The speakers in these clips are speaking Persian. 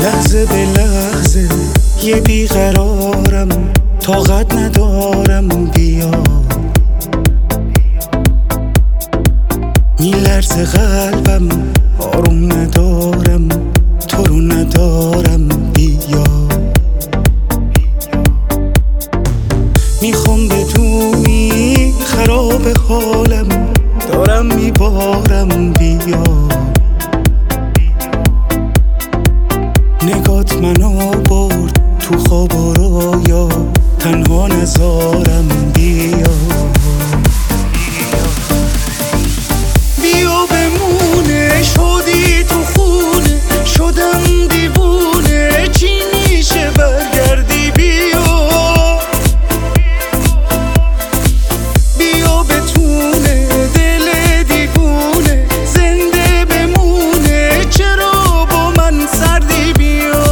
لحظه به لحظه یه بیقرارم، طاقت ندارم بیا. میلرزه قلبم، آروم ندارم، تو رو ندارم بیا. میخوام بدونی خراب حالم، دارم میبارم بیا. نگات منو برد تو خواب و رویا، تنها نذارم بیا. بیا بمونه، شدی تو خونه، شدم دیوونه، چی میشه برگردی بیا. بیا بتونه دل دیوونه زنده بمونه، چرا با من سردی بیا.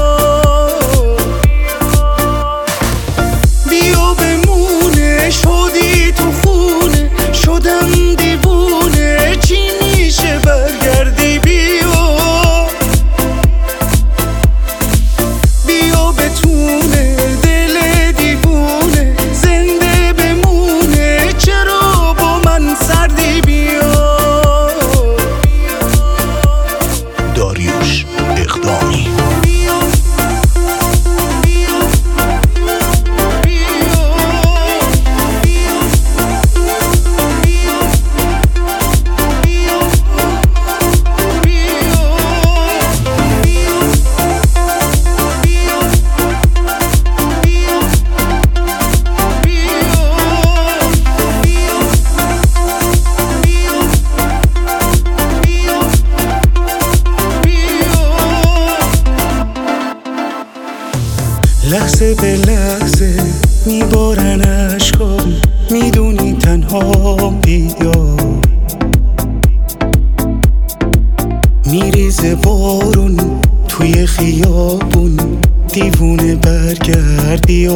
بیا بمونه، شدی تو خونه، شدم دیوونه، چی میشه برگردی بیا. بیا بتونه دل دیوونه زنده بمونه، چرا با من سردی بیا. داریوش اقدامی. لحظه به لحظه میبارن اشکام، میدونی تنها بیا. میریزه بارون توی خیابون، دیوونه برگرد بیا.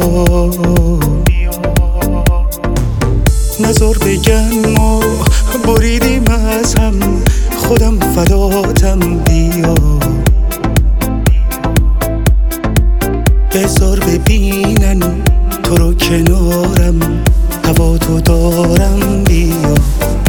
نذار بگن ما بریدیم از هم، خودم فداتم بیا. بذار ببینن تو رو کنارم، هوا تو دارم بیا.